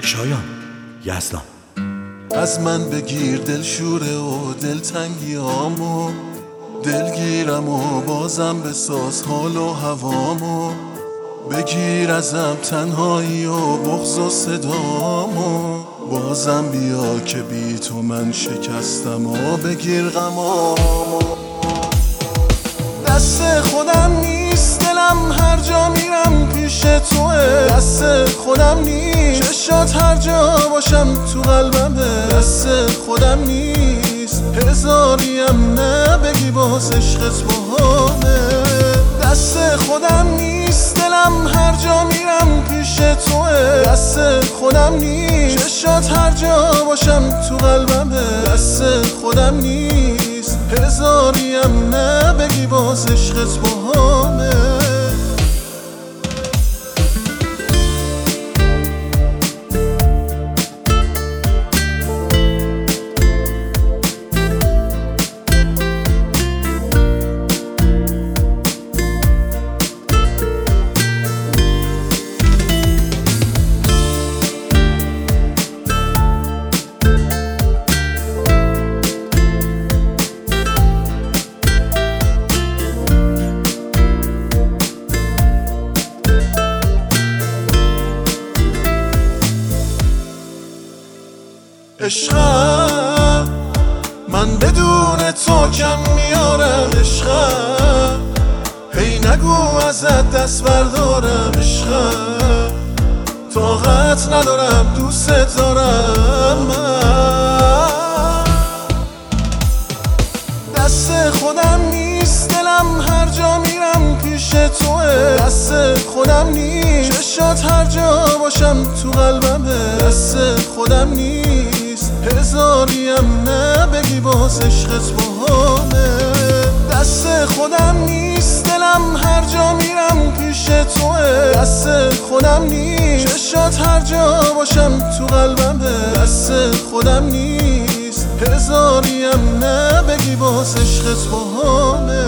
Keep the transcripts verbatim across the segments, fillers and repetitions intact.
شایان یزدان. از من بگیر دلشوره و دلتنگیامو، دلگیرم و بازم بساز حال و هوامو. بگیر ازم تنهایی و بغض و صدامو، بازم بیا که بی تو من شکستم و بگیر غمامو. دست خودم نیست دلم هر جا میرم پیش توه، دست خودم نیست چشات هر جا باشم تو قلبمه، دست خودم نیست هزاریم نه بگی باز عشقت باهامه. دست خودم نیست دلم هر جا میرم پیش توه، دست خودم نیست چشات هر جا باشم تو قلبمه، دست خودم نیست هزاریم نه بگی باز عشقت باهامه. عشقم من بدون تو کم میارم، عشقم هی نگو ازت دست بردارم، عشقم طاقت ندارم دوست دارم من. دست خودم نیست دلم هر جا میرم پیش توه، دست خودم نیست چشات هر جا باشم تو قلبمه، دست خودم نیست هزاریم نه بگی باز عشقت باهامه. دست خودم نیست دلم هر جا میرم پیش توه، دست خودم نیست چشات هر جا باشم تو قلبمه، دست خودم نیست هزاریم نه بگی باز عشقت باهامه.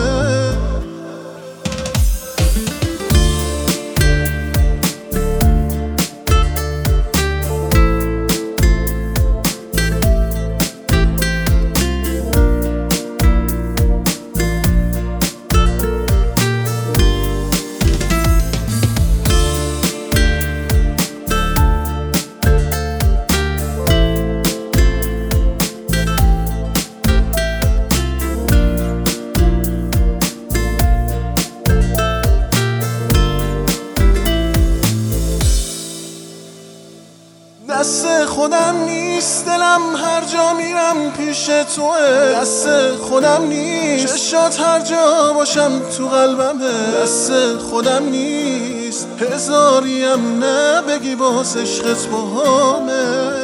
دست خودم نیست دلم هر جا میرم پیش توه، دست خودم نیست چشات هر جا باشم تو قلبمه، دست خودم نیست هزاریم نه بگی باز عشقت باهامه.